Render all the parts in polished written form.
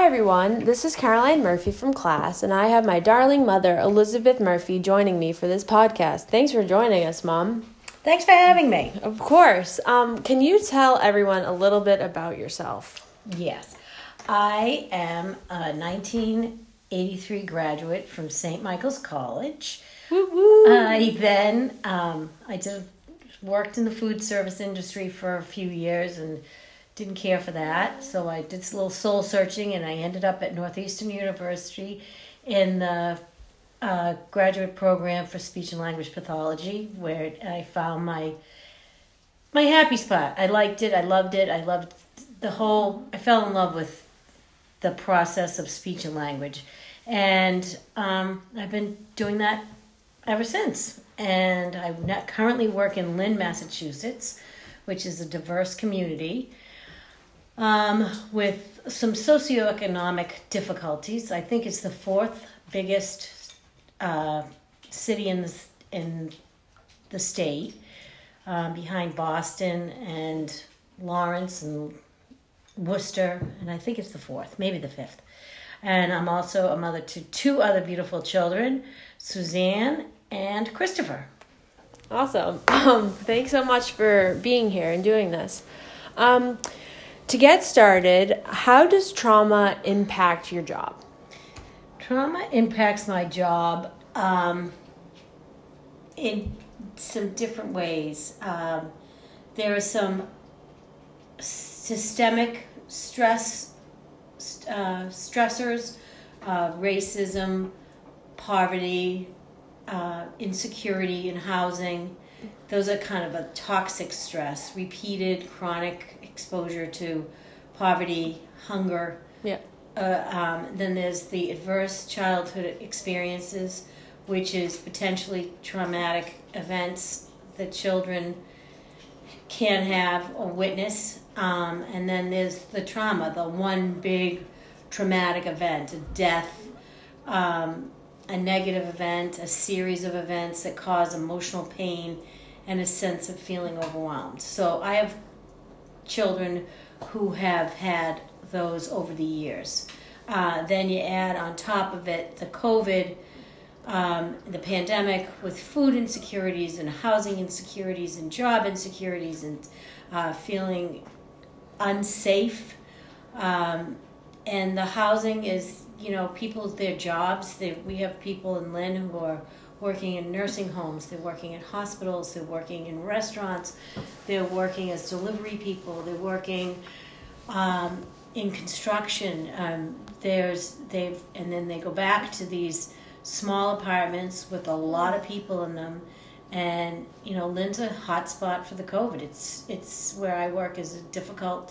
everyone, this is Caroline Murphy from class, and I have my darling mother, Elizabeth Murphy, joining me for this podcast. Thanks for joining us, Mom. Thanks for having me. Of course. Can you tell everyone a little bit about yourself? Yes. I am a 1983 graduate from St. Michael's College. Woo-woo. I just worked in the food service industry for a few years and didn't care for that. So I did a little soul searching, and I ended up at Northeastern University in the graduate program for speech and language pathology, where I found my happy spot. I liked it. I loved it. I loved I fell in love with the process of speech and language. And I've been doing that ever since. And I currently work in Lynn, Massachusetts, which is a diverse community with some socioeconomic difficulties. I think it's the fourth biggest city in the state, behind Boston and Lawrence and Worcester, and I think it's the fourth, maybe the fifth. And I'm also a mother to two other beautiful children, Suzanne and Christopher. Awesome. Thanks so much for being here and doing this. To get started, how does trauma impact your job? Trauma impacts my job in some different ways. There are some systemic stressors, racism, poverty, insecurity in housing. Those are kind of a toxic stress, repeated chronic exposure to poverty, hunger. Yeah. Then there's the adverse childhood experiences, which is potentially traumatic events that children can have or witness. And then there's the trauma, the one big traumatic event, a death, a negative event, a series of events that cause emotional pain and a sense of feeling overwhelmed. So I have children who have had those over the years. Then you add on top of it the COVID, the pandemic, with food insecurities and housing insecurities and job insecurities and feeling unsafe. And the housing is, people, their jobs. We have people in Lynn who are working in nursing homes. They're working in hospitals. They're working in restaurants. They're working as delivery people. They're working in construction. And then they go back to these small apartments with a lot of people in them. And Lynn's a hot spot for the COVID. It's where I work is a difficult.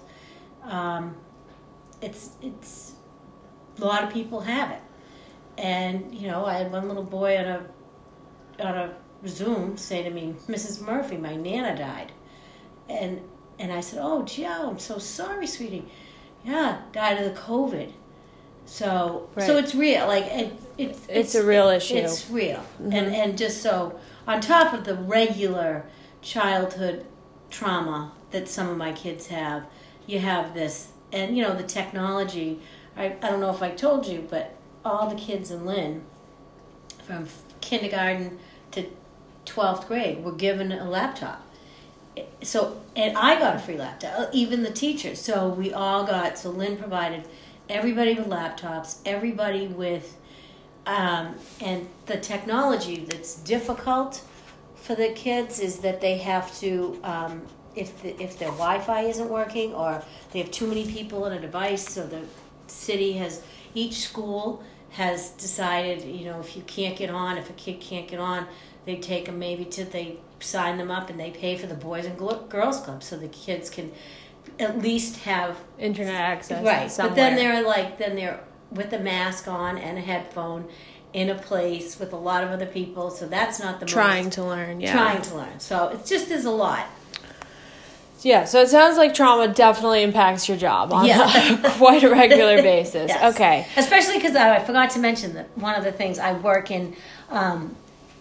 It's a lot of people have it, and I had one little boy on a Zoom say to me, "Mrs. Murphy, my Nana died," and I said, "Oh, Joe, I'm so sorry, sweetie. Yeah, died of the COVID." So right. So it's real. Like it's a real issue. It's real, mm-hmm. and just so on top of the regular childhood trauma that some of my kids have, you have this, and the technology. I don't know if I told you, but all the kids in Lynn, from kindergarten to 12th grade, were given a laptop. So, and I got a free laptop, even the teachers. So we all got, so Lynn provided everybody with laptops, everybody with, and the technology that's difficult for the kids is that they have to, if their Wi-Fi isn't working or they have too many people on a device, so the city each school has decided, if you can't get on, if a kid can't get on, they take them they sign them up and they pay for the Boys and Girls Club so the kids can at least have internet access. Right, somewhere. but then they're with a mask on and a headphone in a place with a lot of other people, so that's not the trying to learn. So it's just, there's a lot. Yeah, so it sounds like trauma definitely impacts your job on quite a regular basis. Yes. Okay. Especially because I forgot to mention that one of the things I work in, I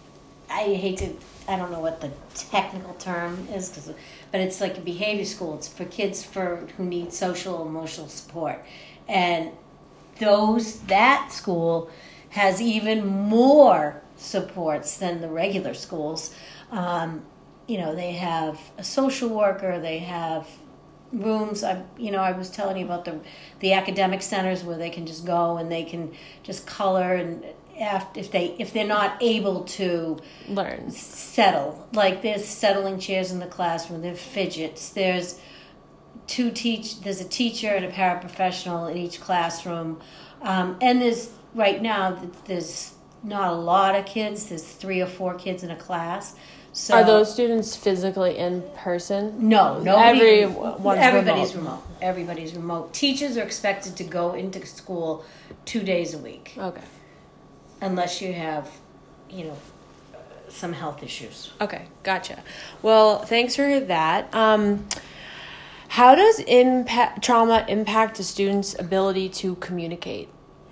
don't know what the technical term is, but it's like a behavior school. It's for kids who need social emotional support. And that school has even more supports than the regular schools. They have a social worker, they have rooms. I was telling you about the academic centers where they can just go and they can just color, and if they're not able to learn, settle, like there's settling chairs in the classroom, there's fidgets, there's there's a teacher and a paraprofessional in each classroom, and there's not a lot of kids. There's 3 or 4 kids in a class. So are those students physically in person? No, everybody's remote. Everybody's remote. Teachers are expected to go into school 2 days a week. Okay. Unless you have, some health issues. Okay, gotcha. Well, thanks for that. How does trauma impact a student's ability to communicate?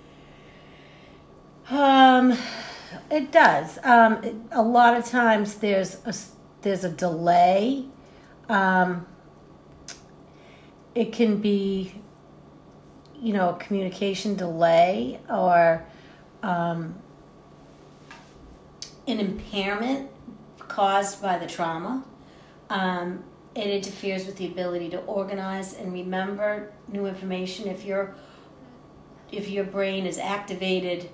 It does. A lot of times there's a delay. It can be, a communication delay or an impairment caused by the trauma. It interferes with the ability to organize and remember new information. If your brain is activated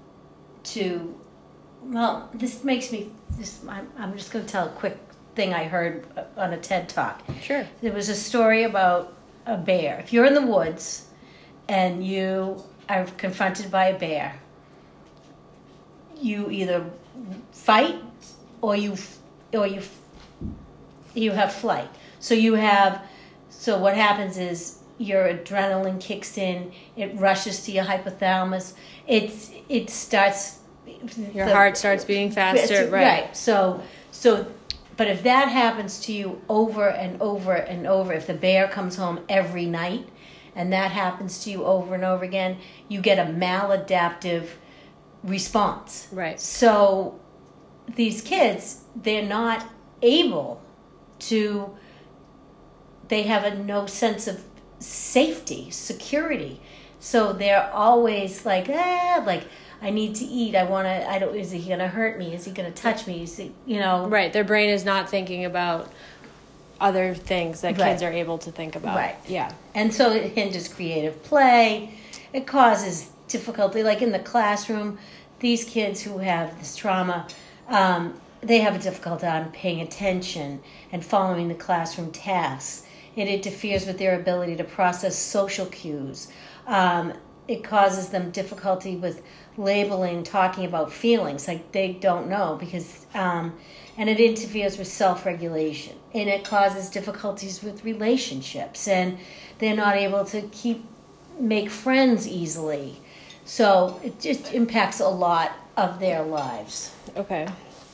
this makes me. I'm just going to tell a quick thing I heard on a TED Talk. Sure. There was a story about a bear. If you're in the woods and you are confronted by a bear, you either fight or you have flight. So what happens is your adrenaline kicks in. It rushes to your hypothalamus. It starts. Your heart starts beating faster, right? So, but if that happens to you over and over and over, if the bear comes home every night, and that happens to you over and over again, you get a maladaptive response. Right. So, these kids, they're not able to. They have no sense of safety, security. So they're always like, I need to eat. Is he going to hurt me? Is he going to touch me? Is he, Right. Their brain is not thinking about other things that kids are able to think about. Right. Yeah. And so it hinders creative play. It causes difficulty. Like in the classroom, these kids who have this trauma, they have a difficulty on paying attention and following the classroom tasks. It interferes with their ability to process social cues. It causes them difficulty with labeling, talking about feelings, like they don't know because, and it interferes with self-regulation, and it causes difficulties with relationships, and they're not able to make friends easily. So it just impacts a lot of their lives. Okay.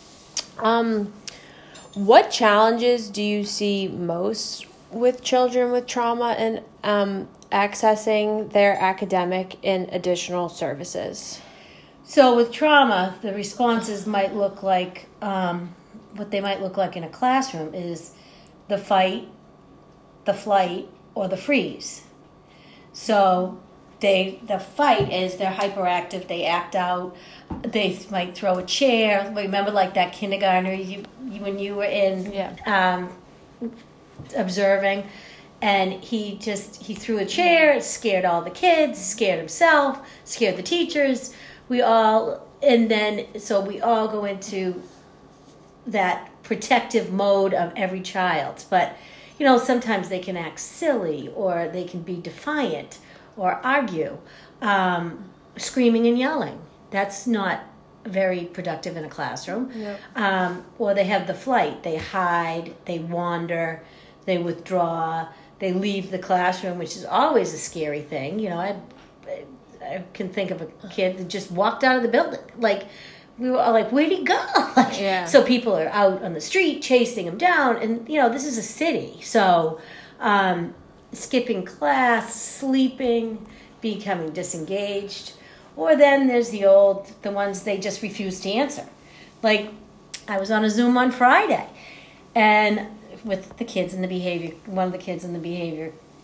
What challenges do you see most with children with trauma and accessing their academic and additional services? So with trauma, the responses might look like, what they might look like in a classroom is the fight, the flight, or the freeze. So the fight is they're hyperactive, they act out, they might throw a chair. Remember like that kindergartner when you were in observing, and he threw a chair, it scared all the kids, scared himself, scared the teachers. We all go into that protective mode of every child. But, sometimes they can act silly, or they can be defiant, or argue, screaming and yelling. That's not very productive in a classroom. Yep. Or they have the flight. They hide, they wander, they withdraw, they leave the classroom, which is always a scary thing. I can think of a kid that just walked out of the building. Like, we were all like, where'd he go? So people are out on the street chasing him down. And, this is a city. So skipping class, sleeping, becoming disengaged. Or then there's the ones they just refuse to answer. Like, I was on a Zoom on Friday, and with the kids in the behavior, one of the kids in the behavior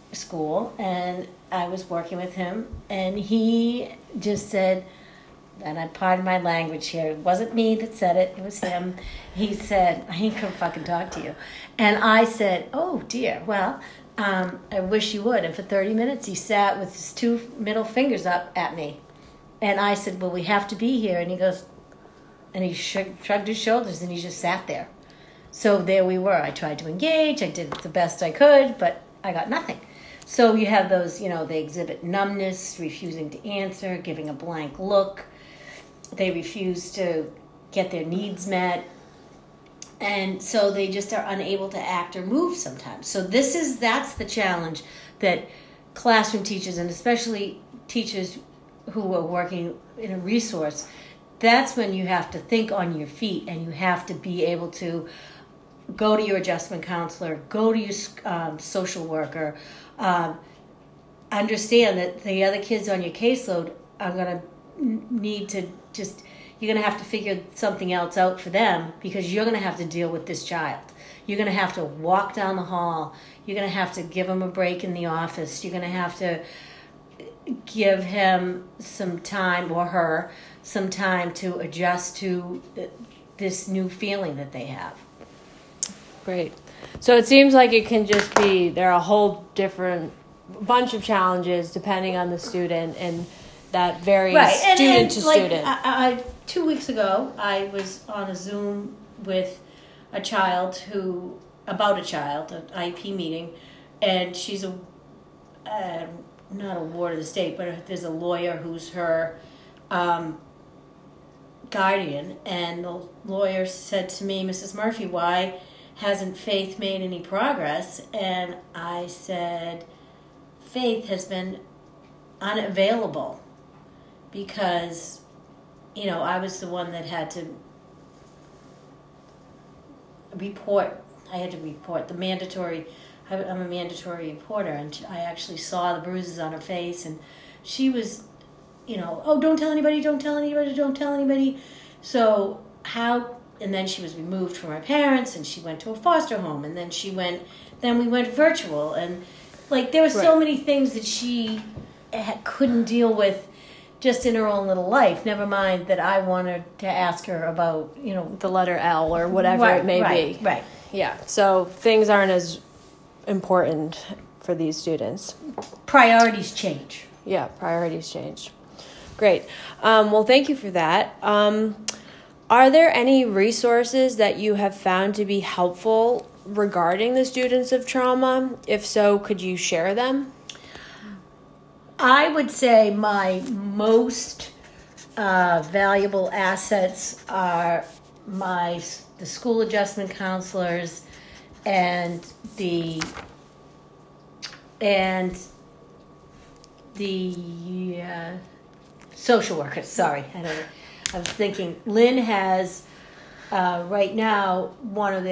school, and I was working with him, and he just said, and I pardon my language here, it wasn't me that said it, it was him. He said, I ain't gonna fucking talk to you. And I said, oh dear, well, I wish you would. And for 30 minutes he sat with his two middle fingers up at me. And I said, well, we have to be here. And he goes, and he shrugged his shoulders, and he just sat there. So there we were. I tried to engage, I did the best I could, but I got nothing. So you have those, they exhibit numbness, refusing to answer, giving a blank look. They refuse to get their needs met. And so they just are unable to act or move sometimes. So that's the challenge that classroom teachers, and especially teachers who are working in a resource, that's when you have to think on your feet, and you have to be able to go to your adjustment counselor, go to your social worker, understand that the other kids on your caseload are going to need to you're going to have to figure something else out for them, because you're going to have to deal with this child. You're going to have to walk down the hall. You're going to have to give him a break in the office. You're going to have to give him some time, or her, some time to adjust to this new feeling that they have. Great. So it seems like it can just be, there are a whole different bunch of challenges depending on the student, and that varies student to student. 2 weeks ago, I was on a Zoom with a child an IEP meeting, and she's not a ward of the state, but there's a lawyer who's her guardian, and the lawyer said to me, Mrs. Murphy, why hasn't Faith made any progress? And I said, Faith has been unavailable because, I was the one that had to report. I had to report the mandatory. I'm a mandatory reporter, and I actually saw the bruises on her face, and she was, oh, don't tell anybody, don't tell anybody, don't tell anybody. So and then she was removed from her parents, and she went to a foster home, and then we went virtual, and there were so many things that she couldn't deal with just in her own little life, never mind that I wanted to ask her about, the letter L or whatever it may be. Right. Yeah, so things aren't as important for these students. Priorities change. Yeah, priorities change. Great. Well, thank you for that. Are there any resources that you have found to be helpful regarding the students of trauma? If so, could you share them? I would say my most valuable assets are the school adjustment counselors and the social workers. Sorry, I was thinking Lynn has right now one of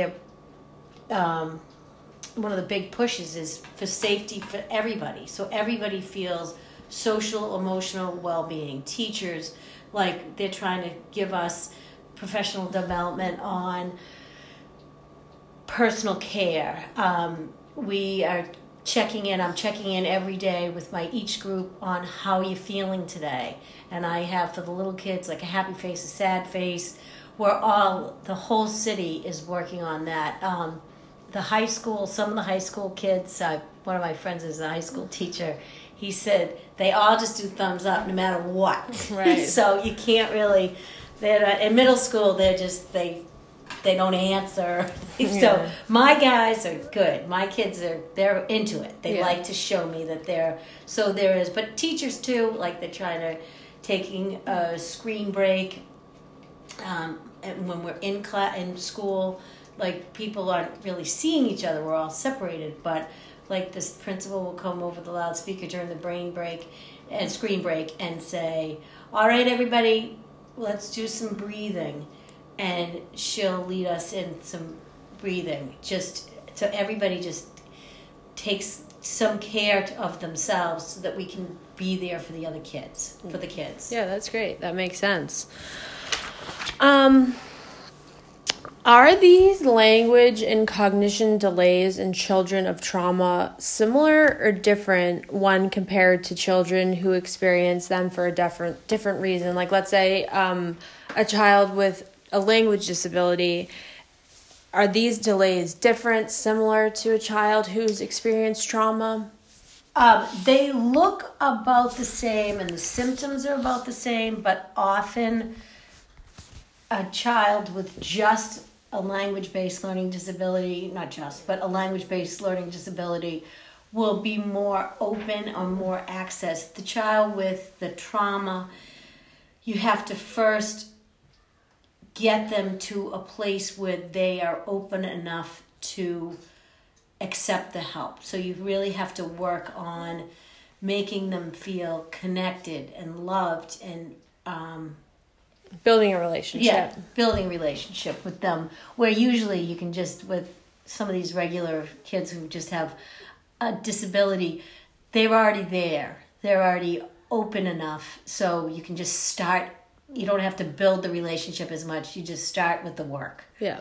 the big pushes is for safety for everybody. So everybody feels social, emotional well-being. Teachers, they're trying to give us professional development on personal care. We are I'm checking in every day with each group on how you're feeling today. And I have for the little kids a happy face, a sad face. The whole city is working on that. The high school, some of the high school kids, one of my friends is a high school teacher, he said they all just do thumbs up no matter what. Right. So you can't really, in middle school, they don't answer. Yeah. So my guys are good. My kids they're into it. They like to show me that so there is, but teachers too, they're trying to, taking a screen break, and when we're in school, people aren't really seeing each other. We're all separated, but this principal will come over the loudspeaker during the brain break and screen break and say, all right, everybody, let's do some breathing. And she'll lead us in some breathing. Just so everybody just takes some care of themselves so that we can be there for the other kids, for the kids. Yeah, that's great. That makes sense. Are these language and cognition delays in children of trauma similar or different when compared to children who experience them for a different reason? Like, let's say a child with a language disability, are these delays different, similar to a child who's experienced trauma? They look about the same and the symptoms are about the same, but often a child with just a language-based learning disability, not just, but a language-based learning disability will be more open or more access. The child with the trauma, you have to first get them to a place where they are open enough to accept the help. So you really have to work on making them feel connected and loved and building a relationship. Yeah, building a relationship with them, where usually you can just, with some of these regular kids who just have a disability, they're already there. They're already open enough, so you can just start. You don't have to build the relationship as much. You just start with the work. Yeah.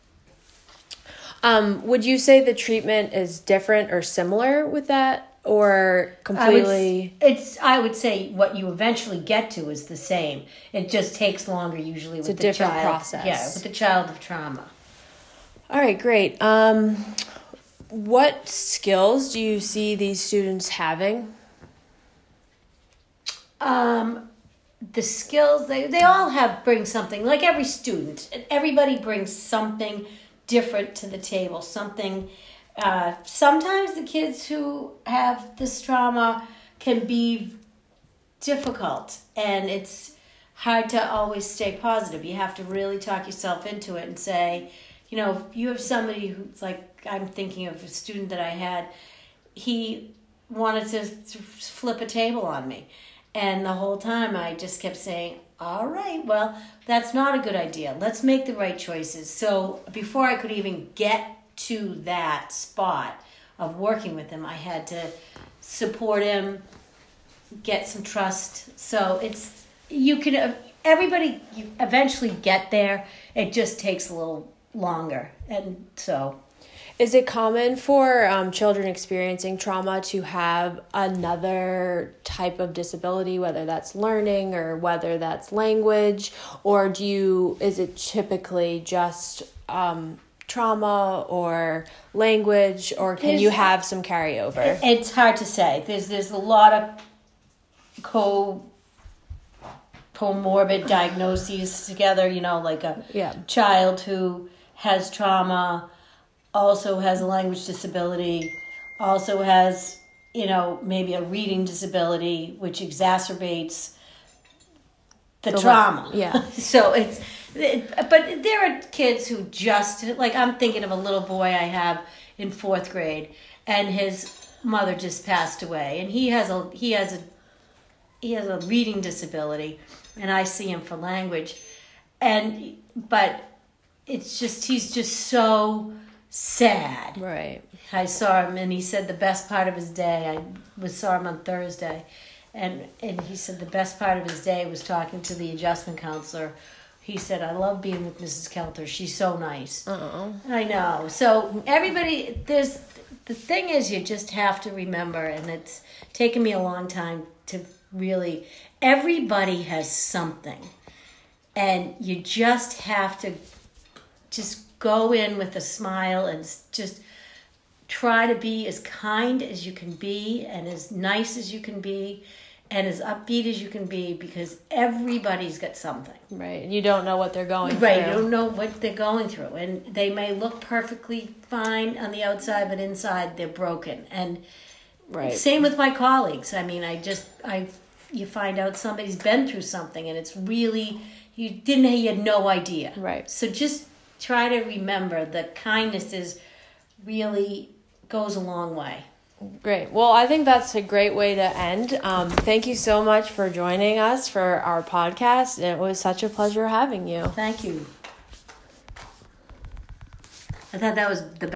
Would you say the treatment is different or similar with that? Or completely? I would say what you eventually get to is the same. It just takes longer usually with the child. It's a different process. Yeah, with the child of trauma. All right, great. What skills do you see these students having? The skills, they all bring something. Like every student, everybody brings something different to the table. Something. Sometimes the kids who have this trauma can be difficult, and it's hard to always stay positive. You have to really talk yourself into it and say, you know, if you have somebody who's like, I'm thinking of a student that I had, he wanted to flip a table on me. And the whole time I just kept saying, all right, well, that's not a good idea. Let's make the right choices. So before I could even get to that spot of working with him, I had to support him, get some trust. So you eventually get there. It just takes a little longer. And so, is it common for children experiencing trauma to have another type of disability, whether that's learning or whether that's language, or is it typically just trauma or language, or can you have some carryover? It's hard to say. There's a lot of comorbid diagnoses together, you know, like a child who has trauma, also has a language disability, also has, you know, maybe a reading disability, which exacerbates the trauma. Yeah. So but there are kids who just, like, I'm thinking of a little boy I have in 4th grade, and his mother just passed away, and he has a reading disability, and I see him for language, but it's just, he's just so sad. Right. I saw him, and he said the best part of his day, saw him on Thursday, and he said the best part of his day was talking to the adjustment counselor. He said, I love being with Mrs. Kelter. She's so nice. I know. So everybody, the thing is, you just have to remember, and it's taken me a long time to really, everybody has something. And you just have to just go in with a smile and just try to be as kind as you can be and as nice as you can be and as upbeat as you can be, because everybody's got something. Right. You don't know what they're going through. Right. You don't know what they're going through. And they may look perfectly fine on the outside, but inside they're broken. And same with my colleagues. I mean, you find out somebody's been through something, and it's really, you had no idea. Right. So just try to remember that kindness really goes a long way. Great. Well, I think that's a great way to end. Thank you so much for joining us for our podcast. It was such a pleasure having you. Thank you. I thought that was the best.